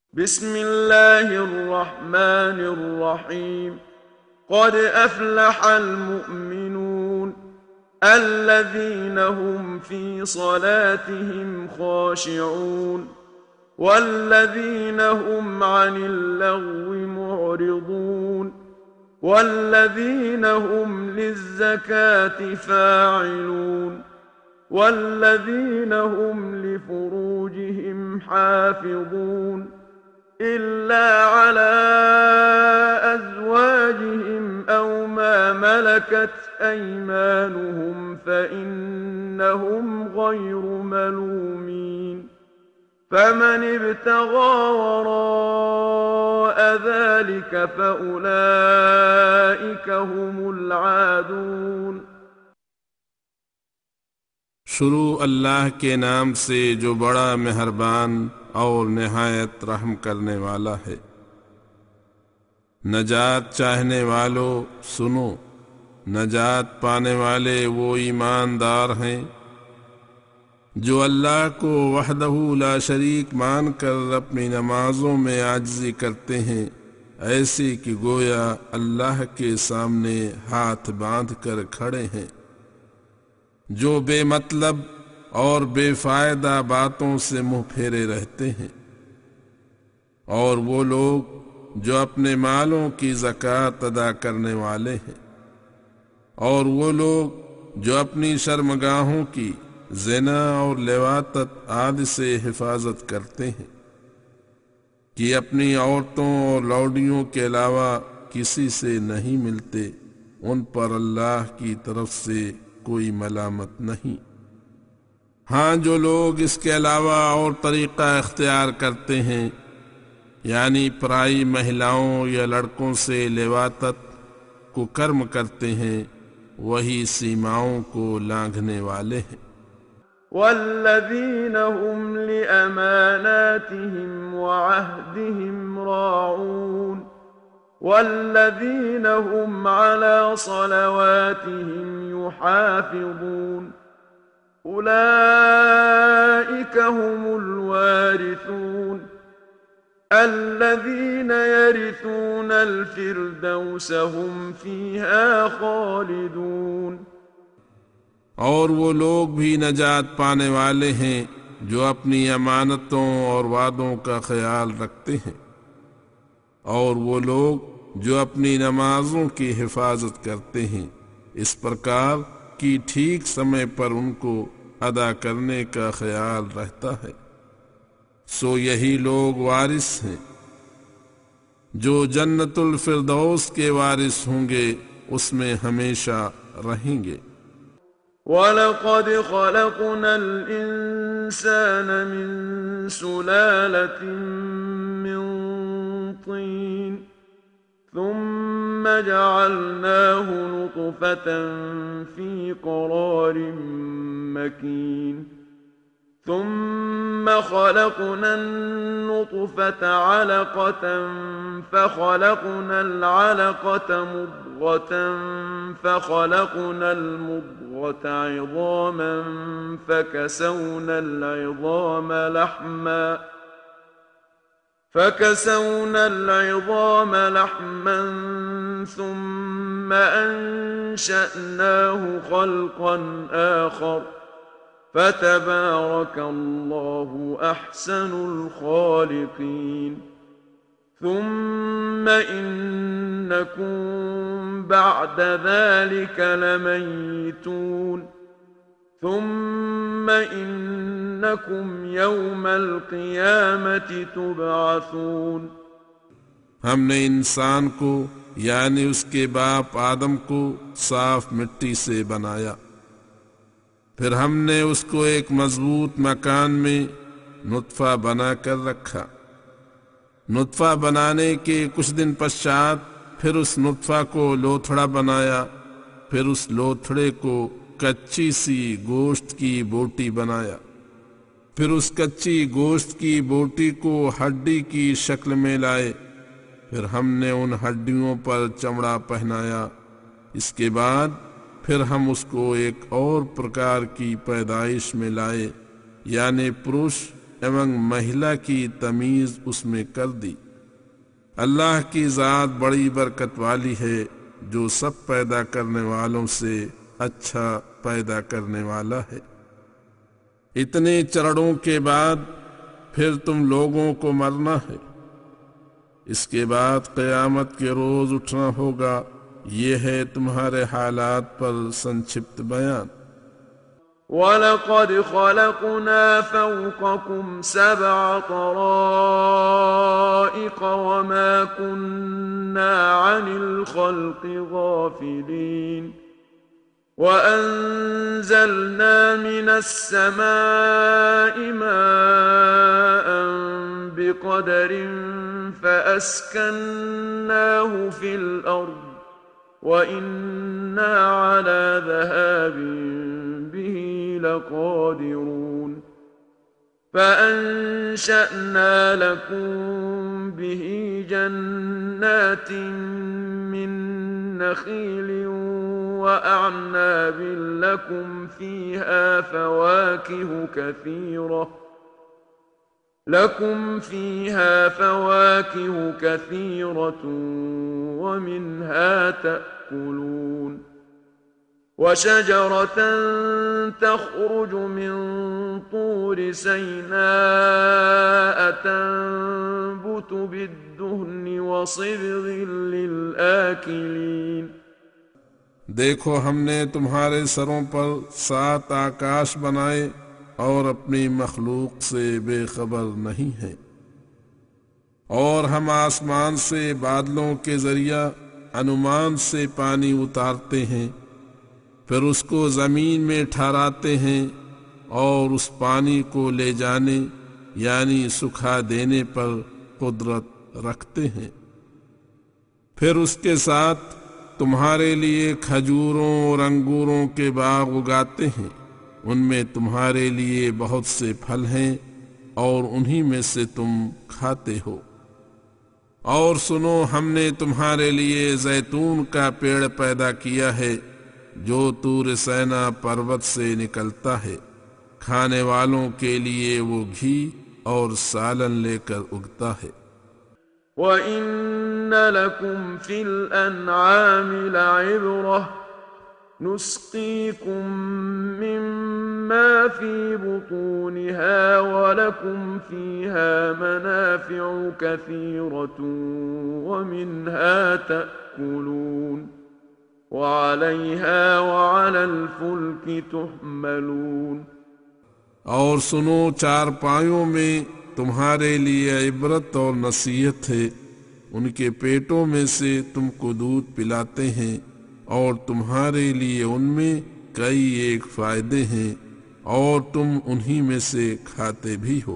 بسم الله الرحمن الرحيم قد أفلح المؤمنون الذين هم في صلاتهم خاشعون والذين هم عن اللغو معرضون والذين هم للزكاة فاعلون والذين هم لفروجهم حافظون إلا على أزواجهم أو ما ملكت أيمانهم فإنهم غير ملومين فمن ابتغى وراء ذلك فأولئك هم العادون। शुरू अल्लाह के नाम से जो बड़ा मेहरबान और निहायत रहम करने वाला है। नजात चाहने वालों सुनो, नजात पाने वाले वो ईमानदार हैं जो अल्लाह को वहदहू ला शरीक मानकर अपनी नमाजों में आजिज़ी करते हैं, ऐसे कि गोया अल्लाह के सामने हाथ बांध कर खड़े हैं। जो बेमतलब और बेफायदा बातों से मुंह फेरे रहते हैं, और वो लोग जो अपने मालों की ज़कात अदा करने वाले हैं, और वो लोग जो अपनी शर्मगाहों की ज़िना और लिवातत आदि से हिफाजत करते हैं कि अपनी औरतों और लौडियों के अलावा किसी से नहीं मिलते, उन पर अल्लाह की तरफ से कोई मलामत नहीं। हाँ, जो लोग इसके अलावा और तरीक़ा इख्तियार करते हैं, यानी पराई महिलाओं या लड़कों से लिवातत को कर्म करते हैं, वही सीमाओं को लांघने वाले हैं। वल्लज़ीन हुम लिअमानातिहिम वअहदिहिम राऊन वल्लज़ीन हुम अला सलवातिहिम युहाफ़िज़ून उलाइक हुमुल वारिसून الذين يرثون الفردوس هم فيها خالدون। और वो लोग भी नजात पाने वाले हैं जो अपनी अमानतों और वादों का ख्याल रखते हैं, और वो लोग जो अपनी नमाजों की हिफाजत करते हैं, इस प्रकार कि ठीक समय पर उनको अदा करने का ख्याल रहता है। सो यही लोग वारिस हैं जो जन्नतुल फिरदौस के वारिस होंगे, उसमें हमेशा रहेंगे। वलक़द ख़लक़नल इंसान मिन सुलालतिन मिन तीन थुम्मा जअलनाहु नुत्फ़तन फ़ी क़रारिन मकीन ثم خلقنا النطفة علقة فخلقنا العلقة مضغة فخلقنا المضغة عظاما فكسونا العظام لحما ثم أنشأناه خلقا آخر فتبارك الله أحسن الخالقين ثم إنكم بعد ذلك لميتون ثم إنكم يوم القيامة تبعثون। हमने इंसान को यानी उसके बाप आदम को साफ मिट्टी से बनाया, फिर हमने उसको एक मजबूत मकान में नुत्फा बनाकर रखा। नुत्फा बनाने के कुछ दिन पश्चात फिर उस नुत्फा को लोथड़ा बनाया, फिर उस लोथड़े को कच्ची सी गोश्त की बोटी बनाया, फिर उस कच्ची गोश्त की बोटी को हड्डी की शक्ल में लाए, फिर हमने उन हड्डियों पर चमड़ा पहनाया। इसके बाद फिर हम उसको एक और प्रकार की पैदाइश में लाए, यानी पुरुष एवं महिला की तमीज उसमें कर दी। अल्लाह की ज़ात बड़ी बरकत वाली है, जो सब पैदा करने वालों से अच्छा पैदा करने वाला है। इतने चरणों के बाद फिर तुम लोगों को मरना है, इसके बाद क़यामत के रोज उठना होगा। ये है तुम्हारे हालात पर संक्षिप्त बयान। वलक़द ख़लक़ना फ़ौक़कुम सबअ तराइक़ वमा कुन्ना अनिल ख़ल्क़ि ग़ाफ़िलीन वअंज़लना मिनस समाइ माअन बिक़दरिन फ़अस्कन्नाहु फ़िल अर्ज़ वइन्ना अला ज़हाबिन बिही लक़ादिरून फ़अंशअना लकुम बिही जन्नातिन मिन नख़ील वअअनाब लकुम फ़ीहा फ़वाकिह कसीरत वमिन्हा तअकुलून वशजरत तख़रुज मिन तूर सैनाअ तंबुतु बिद्दुहन वसिब्ग़िन लिलआकिलीन। देखो, हमने तुम्हारे सरों पर 7 आकाश बनाए और अपनी मखलूक से बेखबर नहीं है। और हम आसमान से बादलों के जरिया अनुमान से पानी उतारते हैं, फिर उसको जमीन में ठहराते हैं और उस पानी को ले जाने यानी सुखा देने पर कुदरत रखते हैं। फिर उसके साथ तुम्हारे लिए खजूरों और अंगूरों के बाग उगाते हैं, उनमें तुम्हारे लिए बहुत से फल हैं और उन्हीं में से तुम खाते हो। और सुनो, हमने तुम्हारे लिए जैतून का पेड़ पैदा किया है, जो तूर सैना पर्वत से निकलता है। खाने वालों के लिए वो घी और सालन लेकर उगता है। वइन्न लकुम फिल अन्आमि लइब्रह नुस्क़ीकुम मिम्मा फी बुतूनिहा वलकुम फीहा मनाफ़िउ कसीरतुन वमिन्हा तअकुलून वअलैहा वअलल फुल्कि तुहमलून। और सुनो, 4 पायों में तुम्हारे लिए इबरत और नसीहत है। उनके पेटों में से तुमको दूध पिलाते हैं और तुम्हारे लिए उनमें कई एक फायदे हैं और तुम उन्हीं में से खाते भी हो।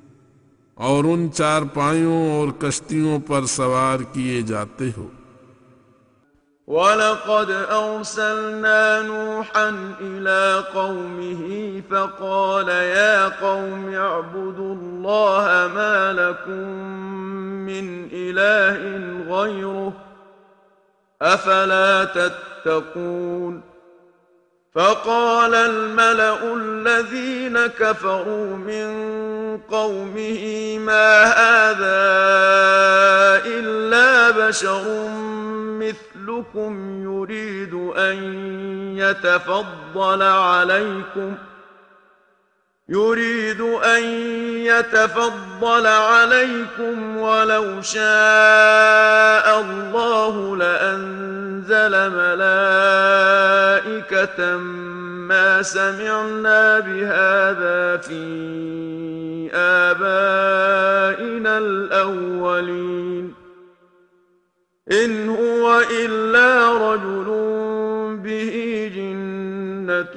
और उन 4 पायों और कश्तियों पर सवार किए जाते हो। वलक़द अर्सलना नूहन इला क़ौमिही फ़क़ाल या क़ौमि अअ्बुदुल्लाह मा लकुम मिन इलाहिन ग़ैरुह अफ़ला तत्तक़ून। फ़क़ाल अलमलअ الذين كفروا من قومه ما هذا إلا بشر مثلكم يريد أن يتفضل عليكم ولو شاء الله لأنزل ملائكة ما سمعنا بهذا في آبائنا الأولين إن هو إلا رجل به جنة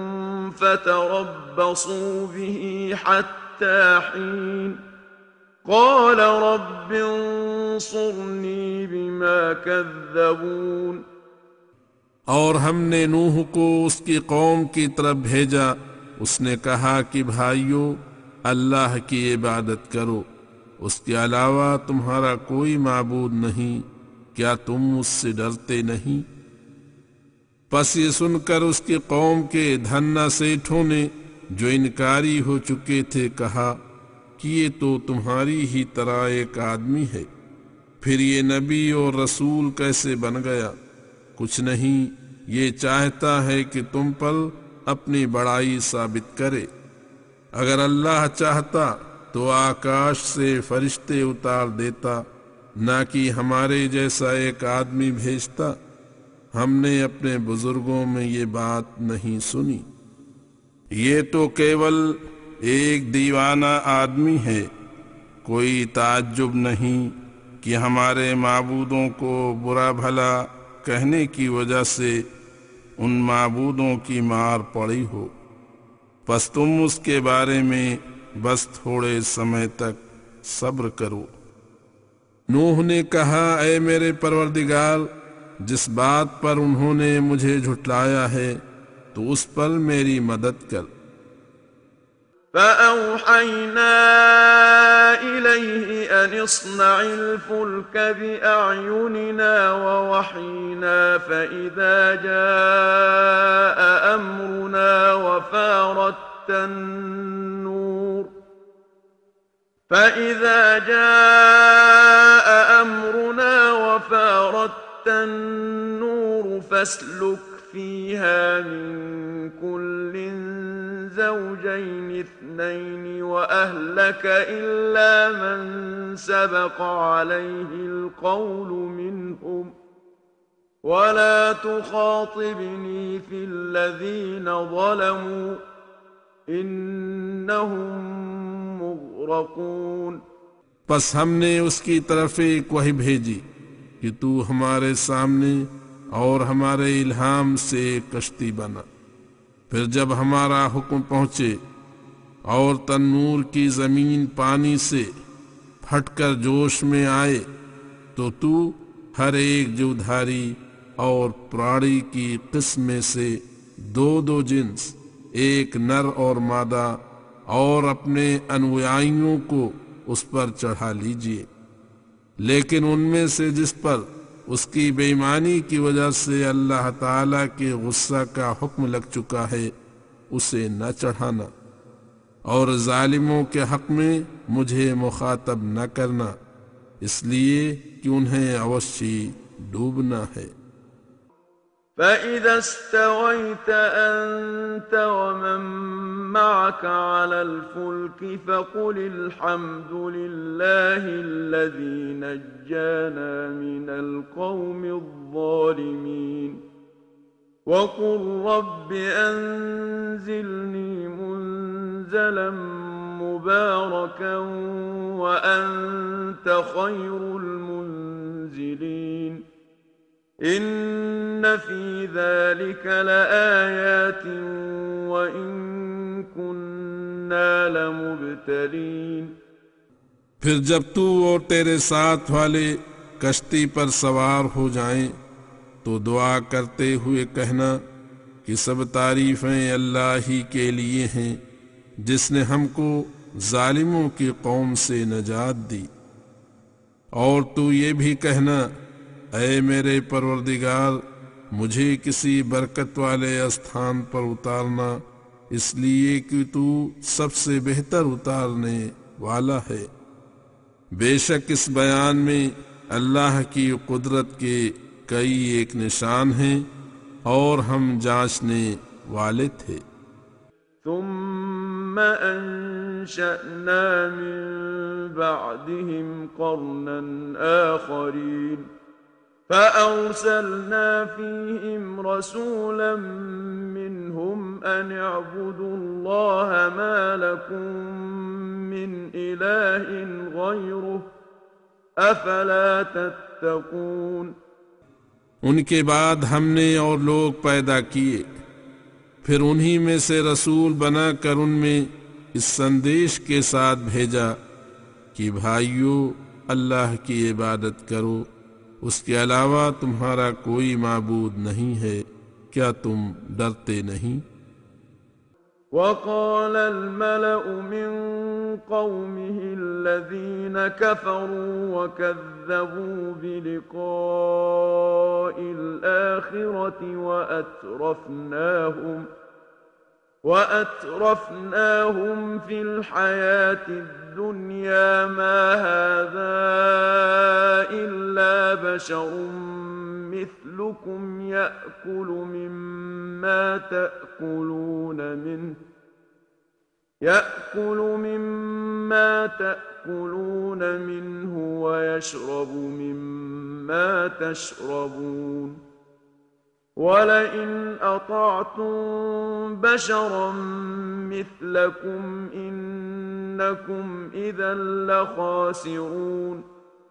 فتربصوا به حتى حين قال رب انصرني بما كذبون। और हमने नूह को उसकी कौम की तरफ भेजा। उसने कहा कि भाइयों, अल्लाह की इबादत करो, उसके अलावा तुम्हारा कोई माबूद नहीं। क्या तुम उससे डरते नहीं? बस ये सुनकर उसकी कौम के धन्ना सेठों ने, जो इनकारी हो चुके थे, कहा, कि ये तो तुम्हारी ही तरह एक आदमी है। फिर ये नबी और रसूल कैसे बन गया? कुछ नहीं, ये चाहता है कि तुम पर अपनी बड़ाई साबित करे। अगर अल्लाह चाहता तो आकाश से फरिश्ते उतार देता, ना कि हमारे जैसा एक आदमी भेजता। हमने अपने बुजुर्गों में ये बात नहीं सुनी। ये तो केवल एक दीवाना आदमी है। कोई ताज्जुब नहीं कि हमारे माबूदों को बुरा भला कहने की वजह से उन माबूदों की मार पड़ी हो। बस तुम उसके बारे में बस थोड़े समय तक सब्र करो। नूह ने कहा, ऐ मेरे परवरदिगार, जिस बात पर उन्होंने मुझे झुठलाया है तो उस पर मेरी मदद कर। فأوحينا إليه أن اصنع الفلك بأعيننا ووحينا فإذا جاء أمرنا وفارت النور فاسلك فيها من كل زوجين اثنين وأهلك إلا من سبق عليه القول منهم ولا تخاطبني في الذين ظلموا إنهم مغرقون। बस हमने उसकी तरफ एक वही भेजी कि तू हमारे सामने और हमारे इल्हाम से कश्ती बना। फिर जब हमारा हुक्म पहुँचे और तन्नूर की जमीन पानी से फटकर जोश में आए तो तू हर एक जीवधारी और प्राणी की किस्म में से दो दो जिन्स, एक नर और मादा, और अपने अनुयायियों को उस पर चढ़ा लीजिए। लेकिन उनमें से जिस पर उसकी बेईमानी की वजह से अल्लाह ताला के गुस्सा का हुक्म लग चुका है उसे न चढ़ाना, और जालिमों के हक में मुझे मुखातब न करना, इसलिए कि उन्हें अवश्य डूबना है। فإذا استويت أنت ومن معك على الفلك فقل الحمد لله الذي نجانا من القوم الظالمين وقل رب أنزلني منزلا مباركا وأنت خير المنزلين إن في ذلك لآيات وإن كنا لمبتلين। फिर जब तू और तेरे साथ वाले कश्ती पर सवार हो जाएं तो दुआ करते हुए कहना कि सब तारीफें अल्लाह ही के लिए हैं जिसने हमको जालिमों की कौम से नजात दी। और तू ये भी कहना, ऐ मेरे परवरदिगार, मुझे किसी बरकत वाले स्थान पर उतारना, इसलिए कि तू सबसे बेहतर उतारने वाला है। बेशक इस बयान में अल्लाह की कुदरत के कई एक निशान हैं और हम जांचने वाले थे। ثم أنشأنا من بعدهم قرنا آخرين فأرسلنا فيهم رسولا منهم أن اعبدوا الله ما لكم من إله غيره أفلا تتقون। उनके बाद हमने और लोग पैदा किए, फिर उन्हीं में से रसूल बनाकर उनमें इस संदेश के साथ भेजा कि भाइयों, अल्लाह की इबादत करो, उसके अलावा तुम्हारा कोई माबूद नहीं है, क्या तुम डरते नहीं? وقال الملأ من قومه الذين كفروا وكذبوا بلقاء الآخرة وأترفناهم في الحياة الدنيا الدنيا ما هذا إلا بشر مثلكم يأكل مما تأكلون منه ويشرب مما تشربون ولئن أطعتم بشرا مثلكم إنكم إذا لخاسرون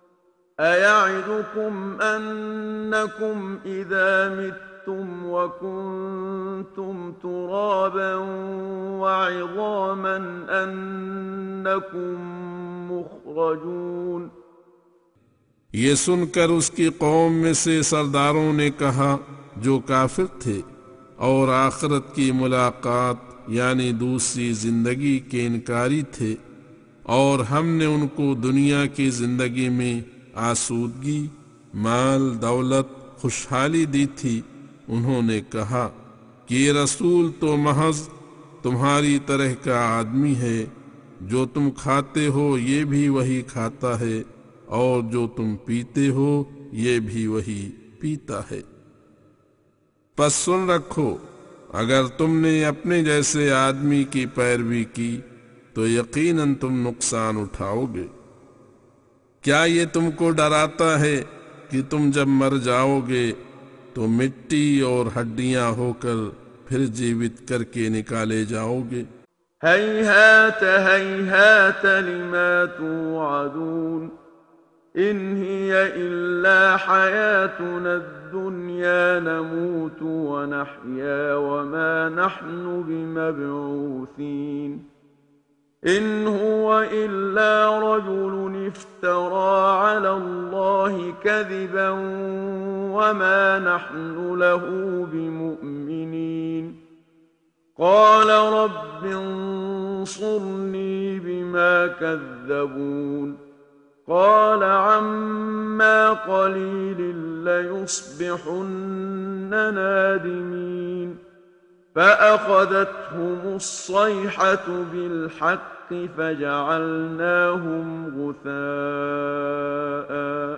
أيعدكم أنكم إذا متم وكنتم ترابا وعظاما أنكم مخرجون। ये सुनकर उसकी कौम में से सरदारों ने कहा जो काफिर थे और आखिरत की मुलाकात यानी दूसरी जिंदगी के इनकारी थे, और हमने उनको दुनिया की जिंदगी में आसूदगी, माल, दौलत, खुशहाली दी थी। उन्होंने कहा कि ये रसूल तो महज तुम्हारी तरह का आदमी है, जो तुम खाते हो ये भी वही खाता है और जो तुम पीते हो ये भी वही पीता है। बस सुन रखो, अगर तुमने अपने जैसे आदमी की पैरवी की तो यकीनन तुम नुकसान उठाओगे। क्या ये तुमको डराता है कि तुम जब मर जाओगे तो मिट्टी और हड्डियां होकर फिर जीवित करके निकाले जाओगे। هيهات هيهات لما توعدون إن هي إلا حياتنا الدنيا نموت ونحيا وما نحن بمبعوثين إن هو إلا رجل افترى على الله كذبا وما نحن له بمؤمنين قال رب انصرني بما كذبون قال عما قليل ليصبحن نادمين فأخذتهم الصيحة بالحق فجعلناهم غثاء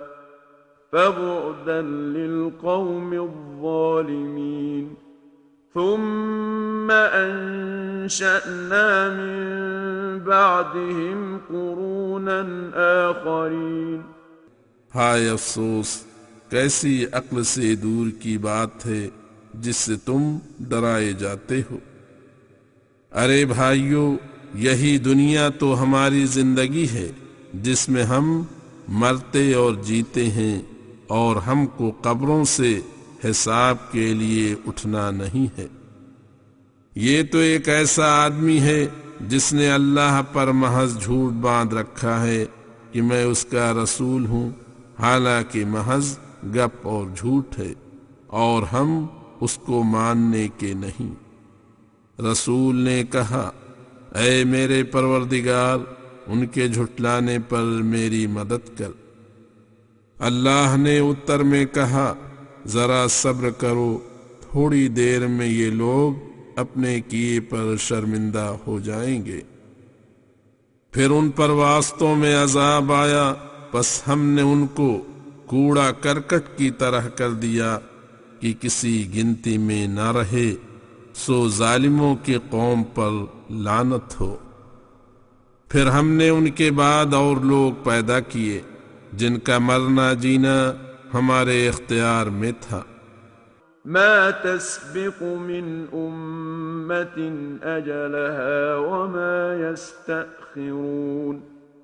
فبعدا للقوم الظالمين ثم أنشأنا من بعدهم قرونا آخرين। हाय अफसोस, कैसी अक्ल से दूर की बात है जिससे तुम डराए जाते हो। अरे भाइयों, यही दुनिया तो हमारी जिंदगी है जिसमें हम मरते और जीते हैं, और हमको कब्रों से हिसाब के लिए उठना नहीं है। ये तो एक ऐसा आदमी है जिसने अल्लाह पर महज झूठ बांध रखा है कि मैं उसका रसूल हूँ, हालांकि महज गप और झूठ है और हम उसको मानने के नहीं। रसूल ने कहा, ऐ मेरे परवरदिगार, उनके झुटलाने पर मेरी मदद कर। अल्लाह ने उत्तर में कहा, जरा सब्र करो, थोड़ी देर में ये लोग अपने किए पर शर्मिंदा हो जाएंगे। फिर उन पर वास्तव में अजाब आया, बस हमने उनको कूड़ा करकट की तरह कर दिया कि किसी गिनती में न रहे। सो जालिमों की कौम पर लानत हो। फिर हमने उनके बाद और लोग पैदा किए जिनका मरना जीना हमारे इख्तियार में था। ما تسبق من أمة أجلها وما يستأخرون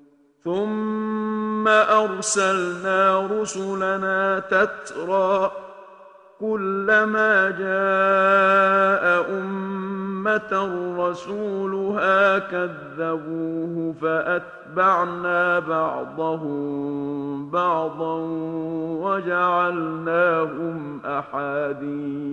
ثم أرسلنا رسلنا تترى كلما جاء أمة رسولها كذبوه فأتبعنا بعضهم بعضا وجعلناهم أحاديث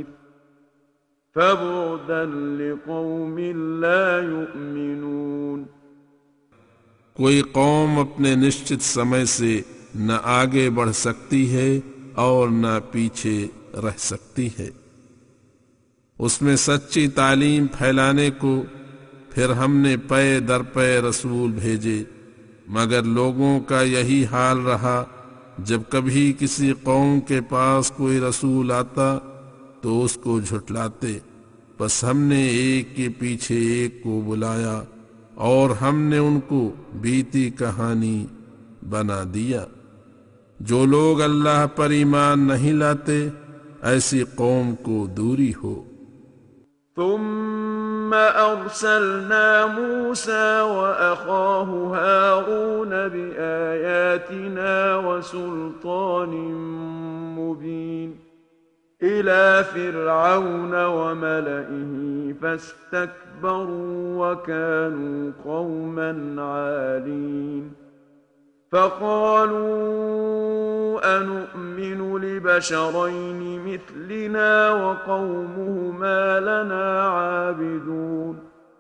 فبعدا لقوم لا يؤمنون। कोई कौम अपने निश्चित समय से न आगे बढ़ सकती है और न पीछे रह सकती है। उसमें सच्ची तालीम फैलाने को फिर हमने पै दर पै रसूल भेजे, मगर लोगों का यही हाल रहा, जब कभी किसी कौम के पास कोई रसूल आता तो उसको झुठलाते। बस हमने एक के पीछे एक को बुलाया और हमने उनको बीती कहानी बना दिया। जो लोग अल्लाह पर ईमान नहीं लाते, ऐसी कौम को दूरी हो। ثم أرسلنا موسى وأخاه هارون بآياتنا وسلطان مبين إلى فرعون وملئه فاستكبروا وكانوا قوما عالين فقالوا أنؤمن لبشرين مثلنا وقومهما لنا عابدون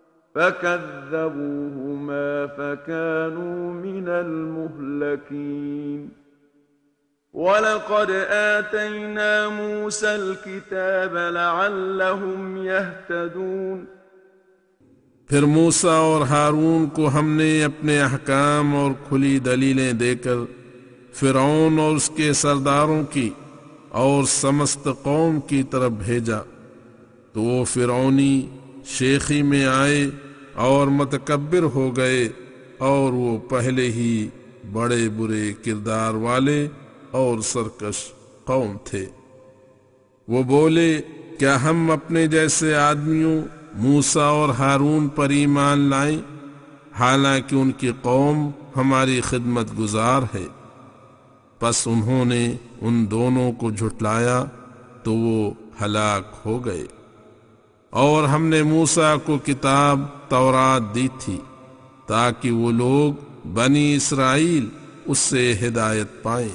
فكذبوهما فكانوا من المهلكين ولقد آتينا موسى الكتاب لعلهم يهتدون फिर मूसा और हारून को हमने अपने अहकाम और खुली दलीलें देकर फिरौन और उसके सरदारों की और समस्त कौम की तरफ भेजा, तो वो फिरौनी शेखी में आए और मतकब्बिर हो गए, और वो पहले ही बड़े बुरे किरदार वाले और सरकश कौम थे। वो बोले, क्या हम अपने जैसे आदमियों मूसा और हारून पर ईमान लाएं, हालांकि उनकी कौम हमारी खिदमत गुजार है। बस उन्होंने उन दोनों को झुठलाया तो वो हलाक हो गए। और हमने मूसा को किताब तौरात दी थी ताकि वो लोग बनी इस्राइल उससे हिदायत पाएं।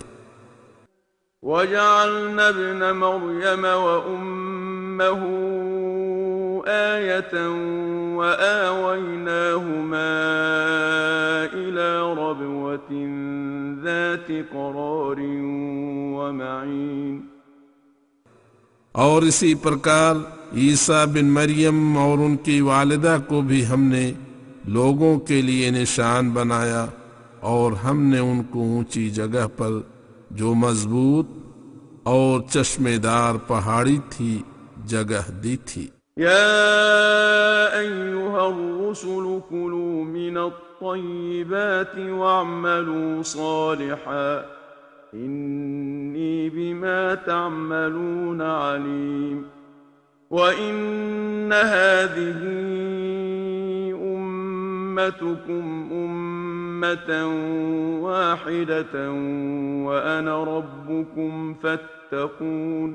وجعلنا ابن مريم وأمه آية وآويناهما إلى ربوة ذات قرار ومعين और इसी प्रकार ईसा बिन मरियम और उनकी वालिदा को भी हमने लोगों के लिए निशान बनाया, और हमने उनको ऊंची जगह पर जो मजबूत और चश्मेदार पहाड़ी थी जगह दी थी। يا أيها الرسل كلوا من الطيبات واعملوا صالحا إني بما تعملون عليم وإن هذه أمتكم أمة واحدة وأنا ربكم فاتقون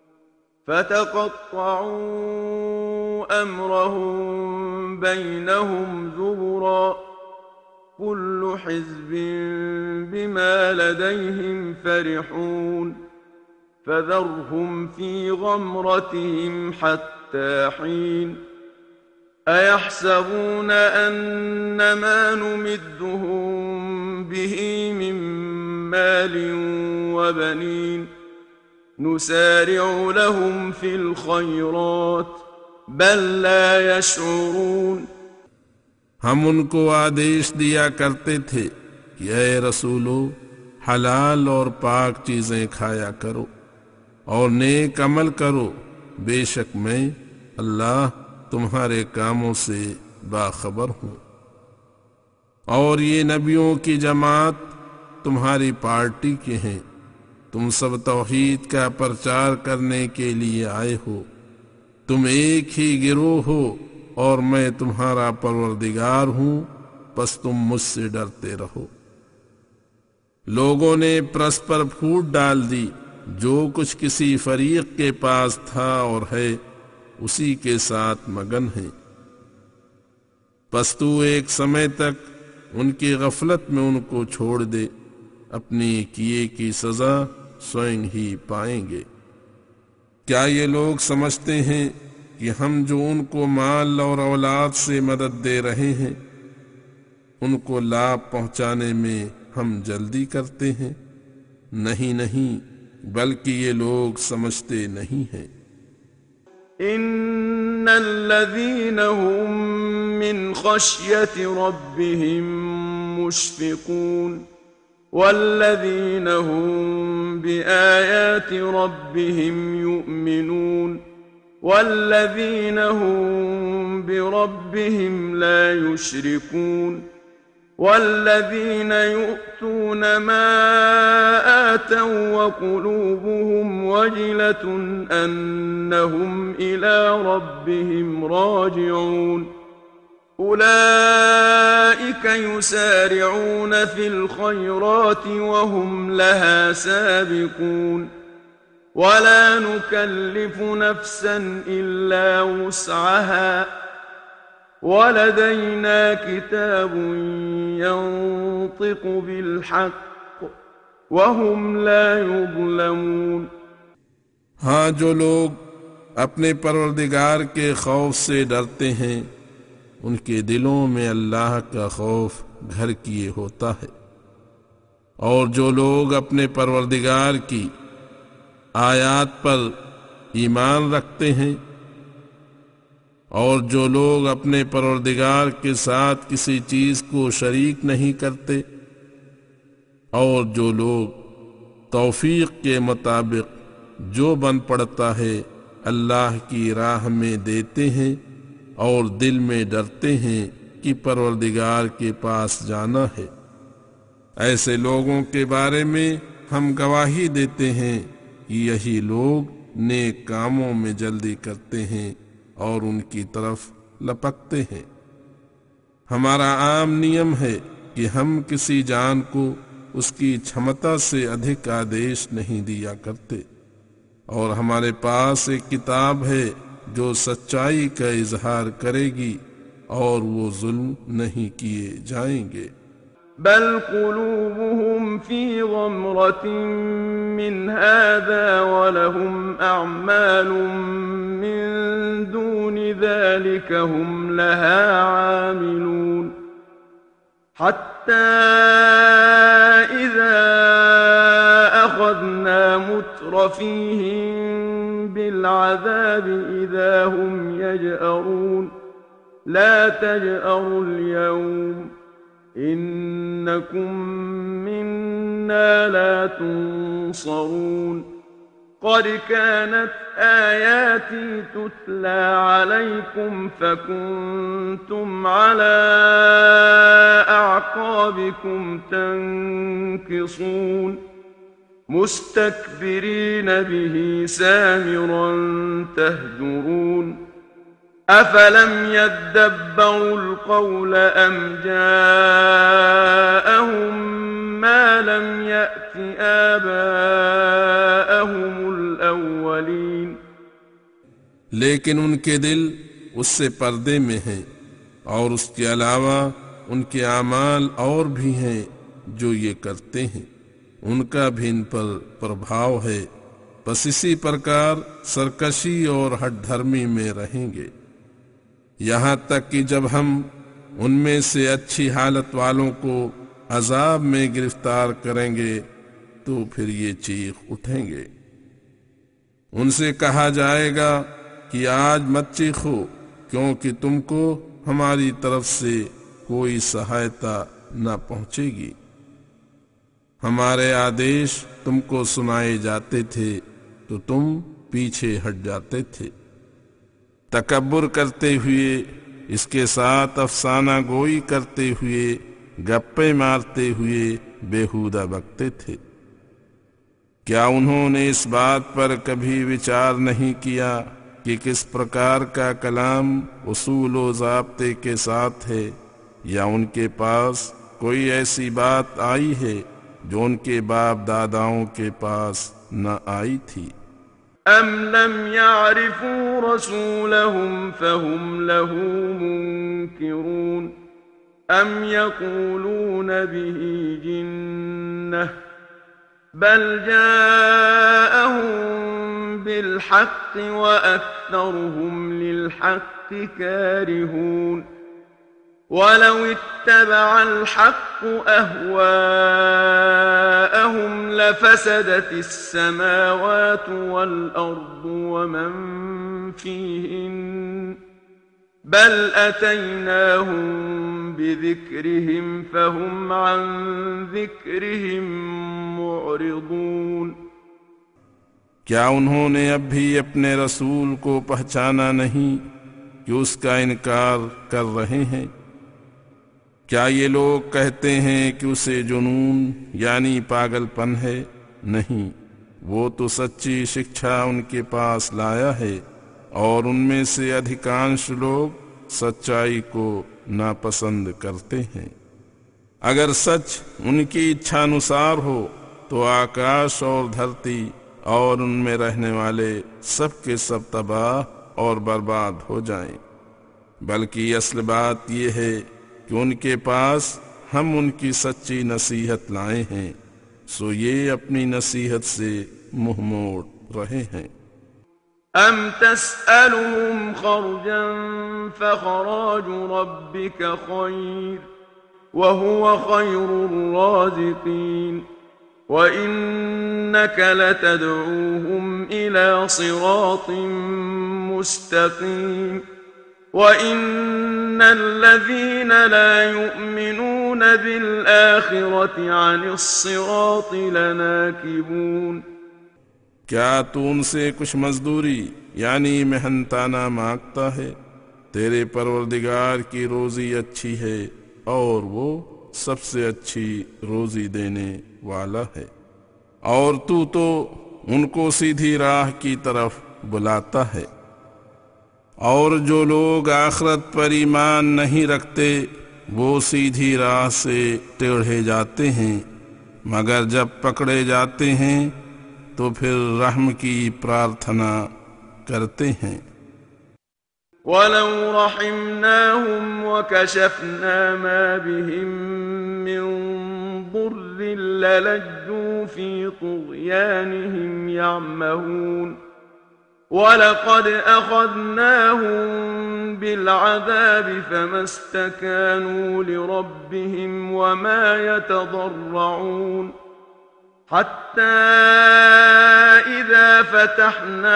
فتقطعوا أمرهم بينهم زبرا كل حزب بما لديهم فرحون فذرهم في غمرتهم حتى حين أيحسبون أن ما نمدهم به من مال وبنين نسارع لهم في الخيرات بل لا يشعرون। हम उनको आदेश दिया करते थे कि ऐ रसूलो, हलाल और पाक चीजें खाया करो और नेक अमल करो, बेशक मैं अल्लाह तुम्हारे कामों से बाखबर हूँ। और ये नबियों की जमात तुम्हारी पार्टी के हैं, तुम सब तौहीद का प्रचार करने के लिए आए हो, तुम एक ही गिरोह हो और मैं तुम्हारा परवरदिगार हूँ, बस तुम मुझसे डरते रहो। लोगों ने परस्पर फूट डाल दी, जो कुछ किसी फरीक के पास था और है उसी के साथ मगन है। बस तू एक समय तक उनकी गफलत में उनको छोड़ दे, अपनी किए की सजा स्वयं ही पाएंगे। क्या ये लोग समझते हैं कि हम जो उनको माल और औलाद से मदद दे रहे हैं, उनको लाभ पहुंचाने में हम जल्दी करते हैं? नहीं नहीं, बल्कि ये लोग समझते नहीं हैं। इन्नल्लज़ीना हुम मिन खश्यति रब्बिहिम مشفقون والذين هم بآيات ربهم يؤمنون والذين هم بربهم لا يشركون والذين يؤتون ما آتوا وقلوبهم وجلة أنهم إلى ربهم راجعون أولئك يسارعون في الخيرات وهم لها سابقون ولا نكلف نفسا إلا وسعها ولدينا كتاب ينطق بالحق وهم لا يظلمون। हाँ, जो लोग अपने परवरदिगार के खौफ से डरते हैं उनके दिलों में अल्लाह का खौफ घर किए होता है, और जो लोग अपने परवरदिगार की आयात पर ईमान रखते हैं और जो लोग अपने परवरदिगार के साथ किसी चीज को शरीक नहीं करते और जो लोग तौफीक के मुताबिक जो बन पड़ता है अल्लाह की राह में देते हैं और दिल में डरते हैं कि परवरदिगार के पास जाना है, ऐसे लोगों के बारे में हम गवाही देते हैं कि यही लोग नेक कामों में जल्दी करते हैं और उनकी तरफ लपकते हैं। हमारा आम नियम है कि हम किसी जान को उसकी क्षमता से अधिक आदेश नहीं दिया करते, और हमारे पास एक किताब है जो सच्चाई का इजहार करेगी और वो जुल्म नहीं किए जाएंगे। बल कुलूबुहुम फी गमरतिन मिन हादा वलहुम अअमालुम मिन दूनि ज़ालिका हुम लहा आमिलून हत्ता इज़ा अख़ज़ना मुत्रफीहिम बिलअज़ाब इज़ा हुम यजअरून ला तजअरुल यौम इन्नकुम मिन्ना ला तुनसरून क़द कानत आयाती तुतला अलैकुम फकुंतुम अला अअक़ाबिकुम तंकिसून मुस्तकबिरीन बिही सामिरन तहजुरून अफलम यद्दब्बरुल क़ौल अम जाअहुम मा लम यअति आबाअहुमुल अव्वलीन। लेकिन उनके दिल उससे पर्दे में हैं और उसके अलावा उनके आमाल और भी हैं जो ये करते हैं, उनका भी इन पर प्रभाव है, बस इसी प्रकार सरकशी और हठधर्मी में रहेंगे यहाँ तक कि जब हम उनमें से अच्छी हालत वालों को अजाब में गिरफ्तार करेंगे तो फिर ये चीख उठेंगे। उनसे कहा जाएगा कि आज मत चीखो क्योंकि तुमको हमारी तरफ से कोई सहायता न पहुंचेगी। हमारे आदेश तुमको सुनाए जाते थे तो तुम पीछे हट जाते थे। तकब्बुर करते हुए, इसके साथ अफसाना गोई करते हुए, गप्पे मारते हुए बेहुदा बकते थे। क्या उन्होंने इस बात पर कभी विचार नहीं किया कि किस प्रकार का कलाम उसूल व ज़ाब्ते के साथ है, या उनके पास कोई ऐसी बात आई है जो उनके बाप दादाओं के पास न आई थी। अम लम यारिफू रसूलहुम फहुम लहू मुनकिरून अम यक़ूलून बिही जिन्नह बल जाअहुम बिलहक़्क़ि व अक्सरुहुम लिलहक़्क़ि कारिहून वलौ इत्तबअल हक़्क़ु अहवाअहुम लफसदतिस समावातु वल अर्दु वमन फीहिन्न बल अतैनाहुम बिज़िक्रिहिम फहुम अन ज़िक्रिहिम मुअरिदून। क्या उन्होंने अब भी अपने रसूल को पहचाना नहीं कि उसका इनकार कर रहे हैं? क्या ये लोग कहते हैं कि उसे जुनून यानी पागलपन है? नहीं, वो तो सच्ची शिक्षा उनके पास लाया है और उनमें से अधिकांश लोग सच्चाई को नापसंद करते हैं। अगर सच उनकी इच्छानुसार हो तो आकाश और धरती और उनमें रहने वाले सब के सब तबाह और बर्बाद हो जाएं। बल्कि असल बात यह है कि उनके पास हम उनकी सच्ची नसीहत लाए हैं, सो ये अपनी नसीहत से मुंह मोड़ रहे हैं। अम तस्अलुहुम खर्जन फखराजु रब्बिक खैर वहुव खैरुर राज़िकीन व इन्नक लतदऊहुम इला सिरातिन मुस्तकीम व इन्नल लज़ीन ला युमिनून बिल आखिरति अनिस सिराति लनाकिबून। क्या तू उनसे कुछ मजदूरी यानी मेहनताना मांगता है? तेरे परवरदिगार की रोजी अच्छी है और वो सबसे अच्छी रोजी देने वाला है। और तू तो उनको सीधी राह की तरफ बुलाता है। और जो लोग आखिरत पर ईमान नहीं रखते वो सीधी राह से टेढ़े जाते हैं, मगर जब पकड़े जाते हैं तो फिर रहम की प्रार्थना करते हैं। वलौ रहिमनाहुम वकशफना मा बिहिम मिन दुर्रिन ललज्जू फी तुग़यानिहिम यअमहून वलक़द अख़ज़नाहुम बिलअज़ाब फमस्तकानू लिरब्बिहिम वमा यतज़र्रऊन हत्ता इज़ा फ़तहना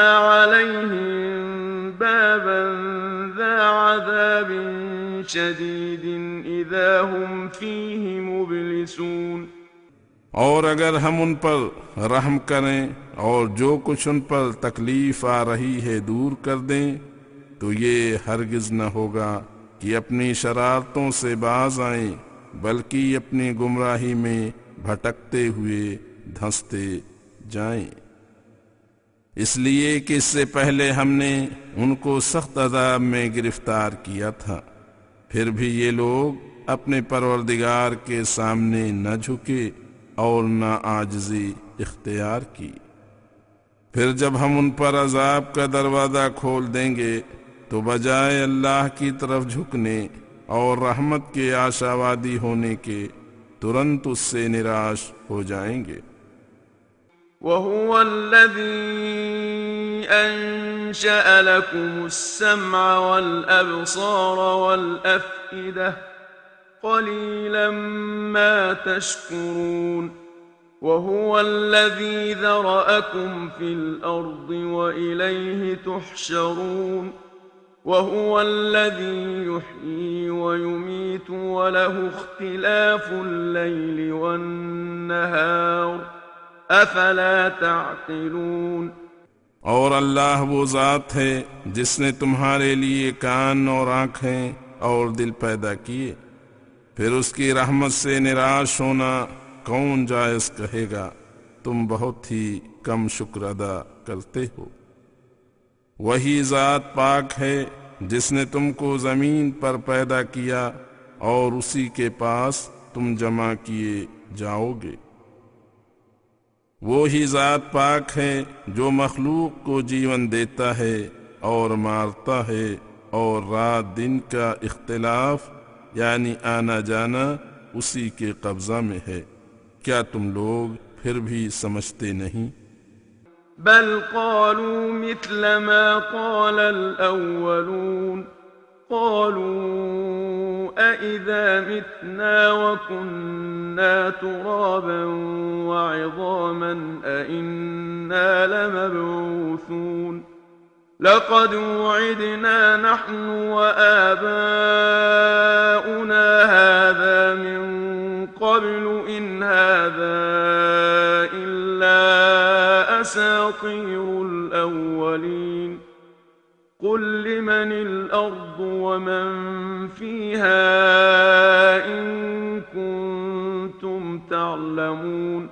अलैहिम बाबन ज़ा अज़ाबिन शदीदिन इज़ा हुम फ़ीहि मुब्लिसून। और अगर हम उन पर रहम करें और जो कुछ उन पर तकलीफ आ रही है दूर कर दें, तो ये हरगिज न होगा कि अपनी शरारतों से बाज आएं, बल्कि अपनी गुमराही में भटकते हुए धंसते जाएं। इसलिए कि इससे पहले हमने उनको सख्त अज़ाब में गिरफ्तार किया था। फिर भी ये लोग अपने परवरदिगार के सामने न झुके और न आजिज़ी इख्तियार की। फिर जब हम उन पर अज़ाब का दरवाज़ा खोल देंगे तो बजाय अल्लाह की तरफ झुकने और रहमत के आशावादी होने के तुरंत उससे निराश हो जाएंगे। वहुव अल्लज़ी अंशअ लकुमुस्समअ वल अब्सार वल अफ़इदा क़लीलन मा तशकुरून। वहुव अल्लज़ी ज़रअकुम फ़िल अर्ज़ि व इलैहि तुहशरून। वहुव अल्लज़ी युह्यी व युमीतु व लहु इख्तिलाफ़ुल लैलि वन नहार अफला ताक़िलून। और अल्लाह वो ज़ात है जिसने तुम्हारे लिए कान और आँखें और दिल पैदा किए। फिर उसकी रहमत से निराश होना कौन जायज़ कहेगा? तुम बहुत ही कम शुक्र अदा करते हो। वही ज़ात पाक है जिसने तुमको ज़मीन पर पैदा किया और उसी के पास तुम जमा किए जाओगे। वो ही ज़ात पाक है जो मखलूक को जीवन देता है और मारता है, और रात दिन का इख्तिलाफ यानी आना जाना उसी के कब्ज़ा में है। क्या तुम लोग फिर भी समझते नहीं? बल क़ालू मिस्ल मा क़ालल अव्वलून क़ालू अइज़ा मितना व कुन्ना तुराबन व इज़ामन अइन्ना लमबऊसून। لقد وعدنا نحن وآباؤنا هذا من قبل إن هذا إلا أساطير الأولين قل لمن الأرض ومن فيها إن كنتم تعلمون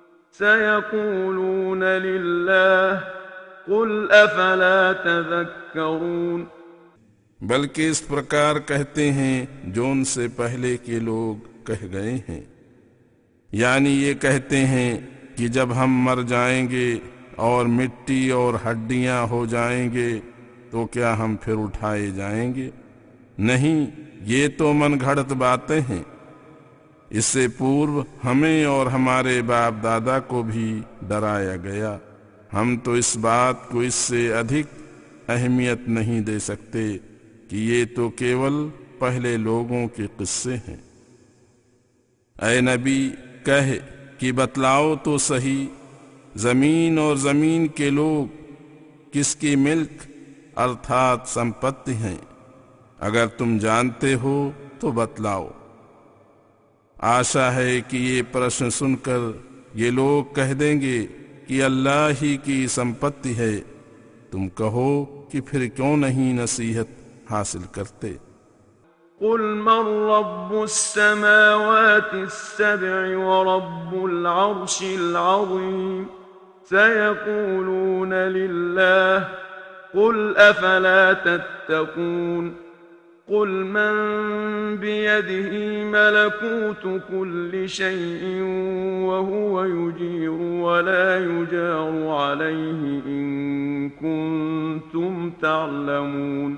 سيقولون لله قل أفلا تذكرون बल्कि इस प्रकार कहते हैं जो उनसे पहले के लोग कह गए हैं, यानी ये कहते हैं कि जब हम मर जाएंगे और मिट्टी और हड्डियां हो जाएंगे तो क्या हम फिर उठाए जाएंगे? नहीं, ये तो मनगढ़ंत बातें हैं। इससे पूर्व हमें और हमारे बाप दादा को भी डराया गया। हम तो इस बात को इससे अधिक अहमियत नहीं दे सकते कि ये तो केवल पहले लोगों के किस्से हैं। ऐ नबी, कह कि बतलाओ तो सही, जमीन और जमीन के लोग किसकी मिल्क अर्थात संपत्ति हैं? अगर तुम जानते हो तो बतलाओ। आशा है कि ये प्रश्न सुनकर ये लोग कह देंगे कि अल्लाह ही की संपत्ति है। तुम कहो कि फिर क्यों नहीं नसीहत हासिल करते? قل من رب السماوات السبع ورب العرش العظيم سيقولون لله قل أفلا تتقون قل من بيده ملكوت كل شيء وهو يجير ولا يجار عليه إن كنتم تعلمون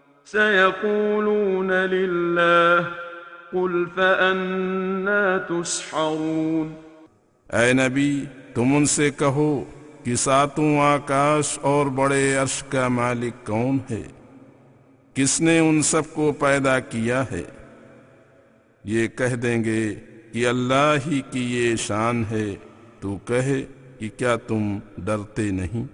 سيقولون لله قل فأنا تسحرون ऐ नबी, तुम उनसे कहो कि सातों आकाश और बड़े अर्श का मालिक कौन है? किसने उन सबको पैदा किया है? ये कह देंगे कि अल्लाह ही की ये शान है। तू कहे कि क्या तुम डरते नहीं?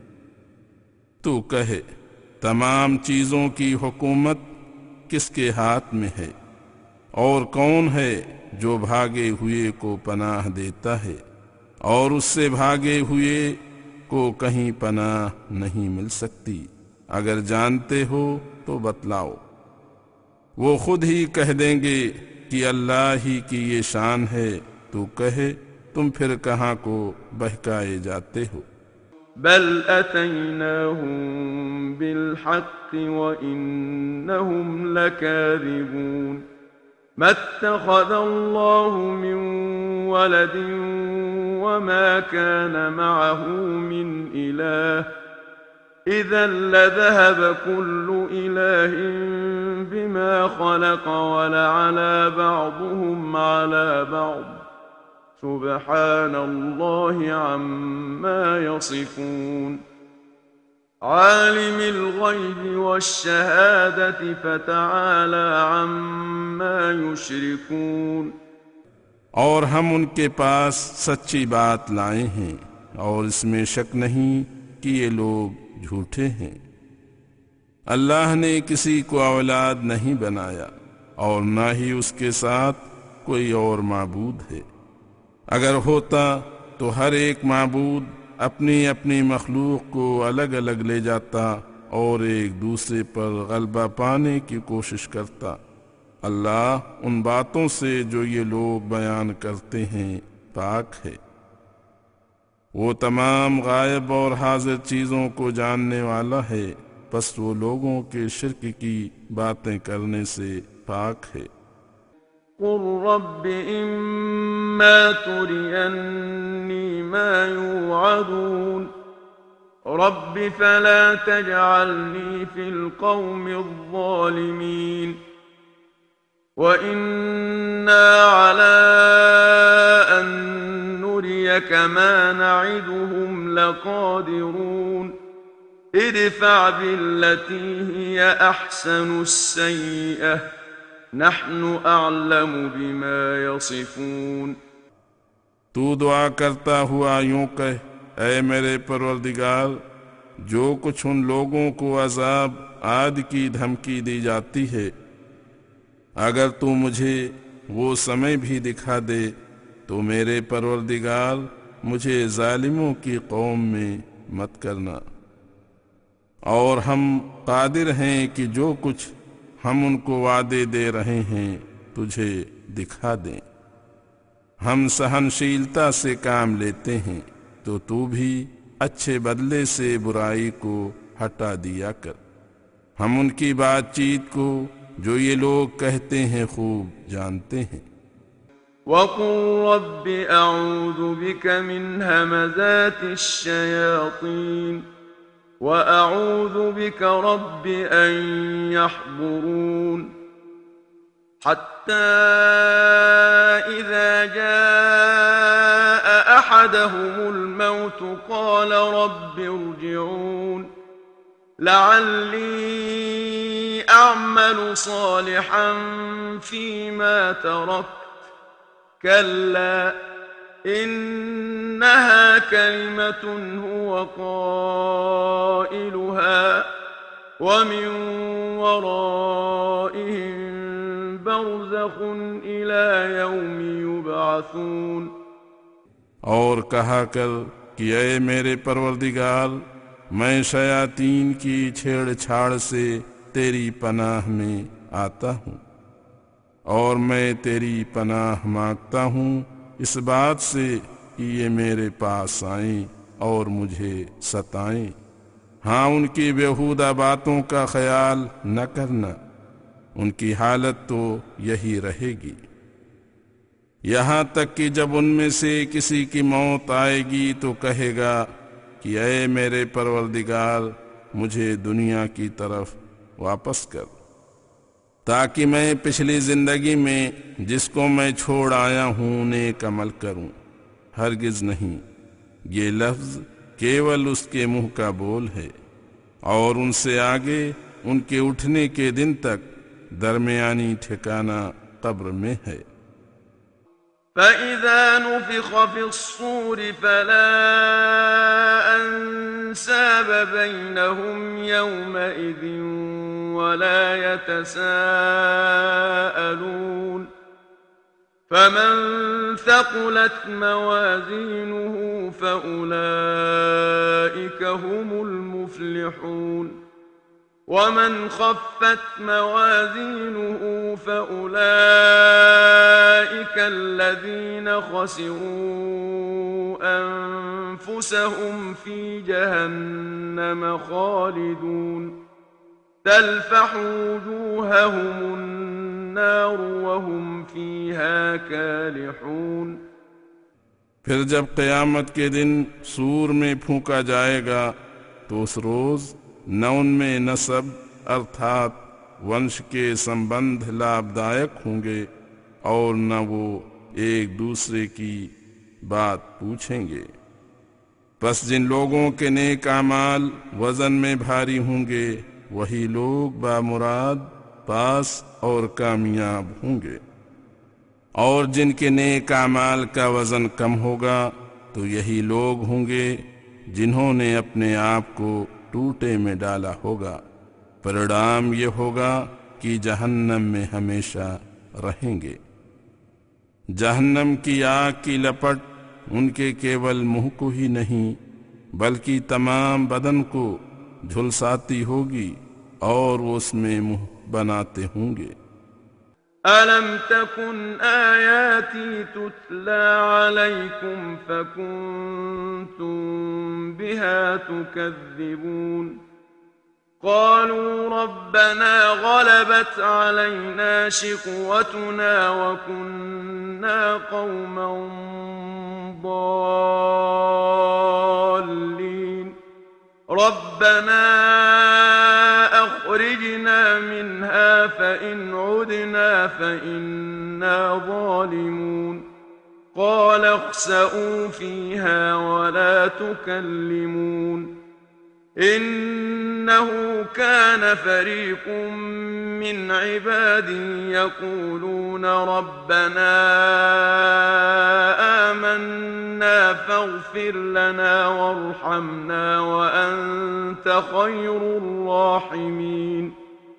तू कहे, तमाम चीजों की हुकूमत किसके हाथ में है? और कौन है जो भागे हुए को पनाह देता है और उससे भागे हुए को कहीं पनाह नहीं मिल सकती? अगर जानते हो तो बतलाओ। वो खुद ही कह देंगे कि अल्लाह ही की ये शान है। तू कहे, तुम फिर कहाँ को बहकाए जाते हो? बल अतैनाहुम बिलहक़ व इन्नहुम लकाज़िबून मत्तख़ज़ अल्लाहु मिन वलदिन वमा कान मअहू मिन इलाह इज़न लज़हब कुल्लु इलाहिन बिमा ख़लक़ वलअला बअदुहुम अला बअद सुब्हानल्लाहि अम्मा यसिफून आलिमिल ग़ैबि वश्शहादति फ़तआला अम्मा युश्रिकून। और हम उनके पास सच्ची बात लाए हैं और इसमें शक नहीं कि ये लोग झूठे हैं। अल्लाह ने किसी को औलाद नहीं बनाया और न ही उसके साथ कोई और माबूद है। अगर होता तो हर एक माबूद अपनी अपनी मखलूक को अलग अलग ले जाता और एक दूसरे पर गलबा पाने की कोशिश करता। अल्लाह उन बातों से जो ये लोग बयान करते हैं पाक है। वो तमाम गायब और हाजिर चीज़ों को जानने वाला है। बस वो लोगों के शिर्क की बातें करने से पाक है। कुल रब्बि इम्मा तुरियन्नी मा युअदून रब्बि फला तजअलनी फिल क़ौमिज़ ज़ालिमीन व इन्ना अला अन नुरियक मा न'iदुहुम लक़ादिरून इदफ़अ बिल्लती हिय अहसनु अस्सय्यअह नहनु अअलमु बिमा यसिफून। तू दुआ करता हुआ यूं कह, ऐ मेरे परवरदिगार, जो कुछ उन लोगों को अजाब आदि की धमकी दी जाती है, अगर तू मुझे वो समय भी दिखा दे तो मेरे परवरदिगार मुझे जालिमों की कौम में मत करना। और हम कादिर हैं कि जो कुछ हम उनको वादे दे रहे हैं तुझे दिखा दें। हम सहनशीलता से काम लेते हैं, तो तू भी अच्छे बदले से बुराई को हटा दिया कर। हम उनकी बातचीत को जो ये लोग कहते हैं खूब जानते हैं। वक़ुल रब्बि अऊज़ु बिका मिन हमज़ाति श्शयातीन व अऊज़ु बिका रब्बि अन यहज़ुरून। हत्ता इज़ा जाअ अहदहुमुल मौत क़ाल रब्बि इरजिऊन लअल्ली अअमल सालिhan फ़ीमा तरक्त कल्ला इन्नहा कलिमतुन हुव क़ाइलुहा व मिन वराइहिम बरज़ख़ुन इला यौमि युबअसून। और कहा कर कि ऐ मेरे परवरदिगार, मैं शयातीन की छेड़छाड़ से तेरी पनाह में आता हूँ, और मैं तेरी पनाह मांगता हूँ इस बात से कि ये मेरे पास आएं और मुझे सताएं। हाँ, उनकी बेहुदा बातों का ख्याल न करना, उनकी हालत तो यही रहेगी। यहाँ तक कि जब उनमें से किसी की मौत आएगी तो कहेगा कि ऐ मेरे परवरदिगार, मुझे दुनिया की तरफ वापस कर, ताकि मैं पिछली जिंदगी में जिसको मैं छोड़ आया हूँ नेक अमल करूँ। हरगिज नहीं, ये लफ्ज केवल उसके मुंह का बोल है, और उनसे आगे उनके उठने के दिन तक दरमियानी ठिकाना कब्र में है। فإذا نفخ في الصور فلا أنساب بينهم يومئذ ولا يتساءلون فمن ثقلت موازينه فأولئك هم المفلحون ومن خفت موازينه فأولئك الذين خسروا أنفسهم في جهنم خالدون تلفح وجوههم النار وهم فيها كالحون। फिर जब क़यामत के दिन सूर में फूंका जाएगा तो उस रोज न उनमें नसब अर्थात वंश के संबंध लाभदायक होंगे और न वो एक दूसरे की बात पूछेंगे। बस जिन लोगों के नेक आमाल वजन में भारी होंगे वही लोग बामुराद पास और कामयाब होंगे, और जिनके नेक आमाल का वजन कम होगा तो यही लोग होंगे जिन्होंने अपने आप को टूटे में डाला होगा। परिणाम ये होगा कि जहन्नम में हमेशा रहेंगे। जहन्नम की आग की लपट उनके केवल मुंह को ही नहीं बल्कि तमाम बदन को झुलसाती होगी और वो उसमें मुंह बनाते होंगे। अलम तकुन आयाती तुतला अलैकुम फकुंतुम बिहा तुकज़्ज़िबून क़ालू रब्बना ग़लबत अलैना शिक़वतुना वकुन्ना क़ौमन ضالين रब्बना अख़रिजना मिन्हा फ़इन उदना फ़इन्ना ज़ालिमून क़ाल अख़्सऊँ फ़ीहा वला तुकल्लिमून إنه كان فريق من عبادي يقولون ربنا آمنا فاغفر لنا وارحمنا وأنت خير الراحمين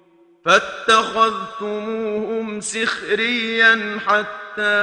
فاتخذتموهم سخريا حتى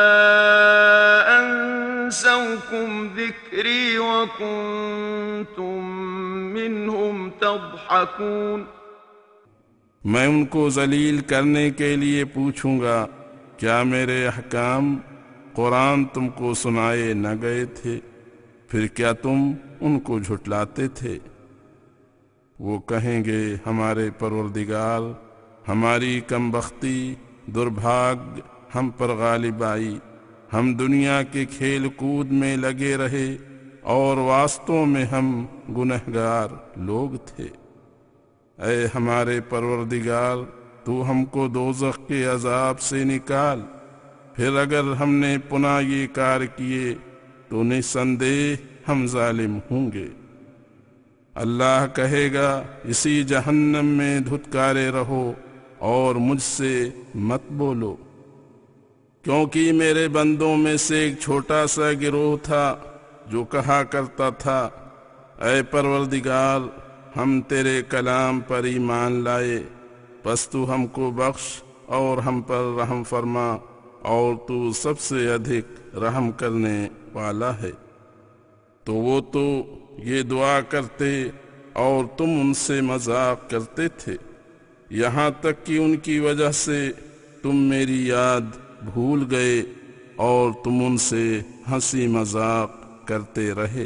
أنسوكم ذكري وكنتم منهم تضحكون मैं उनको जलील करने के लिए पूछूंगा, क्या मेरे अहकाम कुरान तुमको सुनाए न गए थे? फिर क्या तुम उनको झुटलाते थे? वो कहेंगे, हमारे परवरदिगार, हमारी कमबख्ती दुर्भाग्य हम पर गालिब आई। हम दुनिया के खेल कूद में लगे रहे और वास्तव में हम गुनहगार लोग थे। ऐ हमारे परवरदिगार, तू हमको दोज़ख के अजाब से निकाल। फिर अगर हमने पुनः ये कार्य किए तो निसंदेह हम जालिम होंगे। अल्लाह कहेगा, इसी जहन्नम में धुतकारे रहो और मुझसे मत बोलो, क्योंकि मेरे बंदों में से एक छोटा सा गिरोह था जो कहा करता था, ऐ परवरदिगार, हम तेरे कलाम पर ईमान लाए, बस तू हमको बख्श और हम पर रहम फरमा, और तू सबसे अधिक रहम करने वाला है। तो वो तो ये दुआ करते और तुम उनसे मजाक करते थे, यहाँ तक कि उनकी वजह से तुम मेरी याद भूल गए और तुम उनसे हंसी मजाक करते रहे।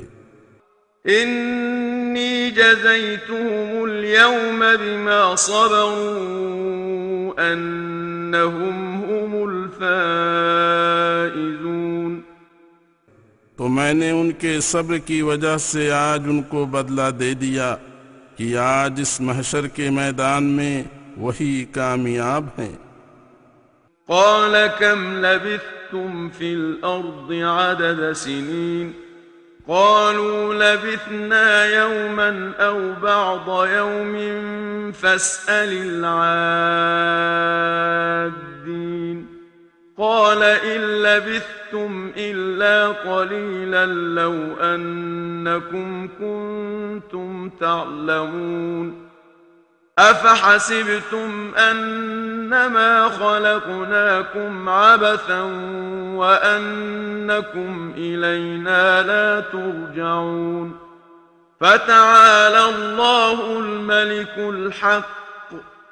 إني جزيتهم اليوم بما صبروا أنهم هم الفائزون तो मैंने उनके सब्र की वजह से आज उनको बदला दे दिया कि आज इस महशर के मैदान में वही कामयाब हैं। قال كم لبثتم في الأرض عدد سنين قالوا لبثنا يوما أو بعض يوم فاسأل العادين قال إن لبثتم إلا قليلا لو أنكم كنتم تعلمون أفحسبتم أنما خلقناكم عبثا وأنكم إلينا لا ترجعون فتعالى الله الملك الحق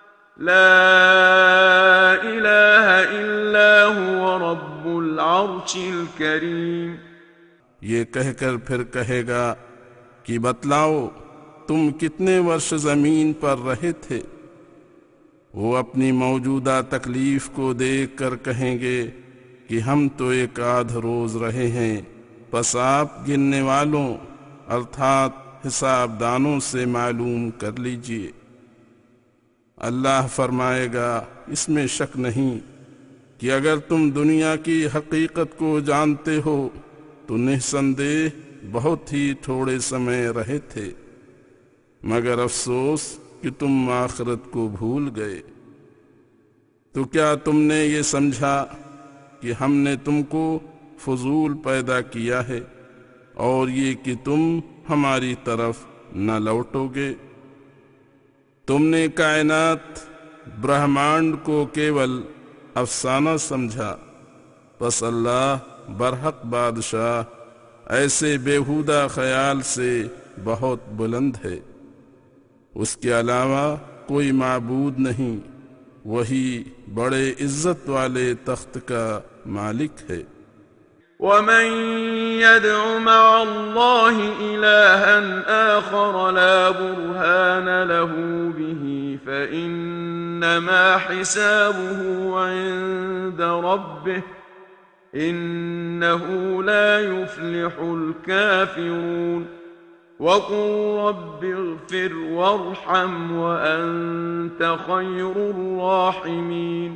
لا إله إلا هو رب العرش الكريم ये कहकर फिर कहेगा कि बतलाओ तुम कितने वर्ष जमीन पर रहे थे। वो अपनी मौजूदा तकलीफ को देख कर कहेंगे कि हम तो एक आध रोज रहे हैं, बस आप गिनने वालों अर्थात हिसाबदानों से मालूम कर लीजिए। अल्लाह फरमाएगा, इसमें शक नहीं कि अगर तुम दुनिया की हकीकत को जानते हो तो निस्संदेह बहुत ही थोड़े समय रहे थे, मगर अफसोस कि तुम आखिरत को भूल गए। तो क्या तुमने ये समझा कि हमने तुमको फजूल पैदा किया है और ये कि तुम हमारी तरफ न लौटोगे? तुमने कायनात ब्रह्मांड को केवल अफसाना समझा, बस अल्लाह बरहक बादशाह ऐसे बेहुदा ख्याल से बहुत बुलंद है, उसके अलावा कोई माबूद नहीं, वही बड़े इज्जत वाले तख्त का मालिक है। ومن يدع مع الله إلها آخر لا برهان له به فإنما حسابه عند ربه إنه لا يفلح الكافرون وقل رب اغفر وارحم وأنت خير الراحمين।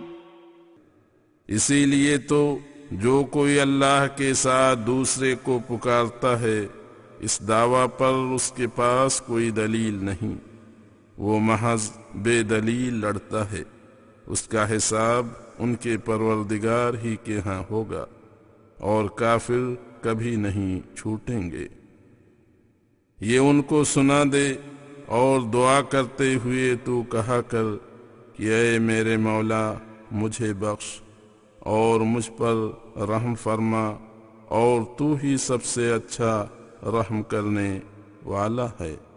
इसीलिए तो जो कोई अल्लाह के साथ दूसरे को पुकारता है, इस दावा पर उसके पास कोई दलील नहीं, वो महज बेदलील लड़ता है। उसका हिसाब उनके परवरदिगार ही के यहाँ होगा और काफिर कभी नहीं छूटेंगे। ये उनको सुना दे और दुआ करते हुए तू कहा कर कि ऐ मेरे मौला मुझे बख्श और मुझ पर रहम फरमा, और तू ही सबसे अच्छा रहम करने वाला है।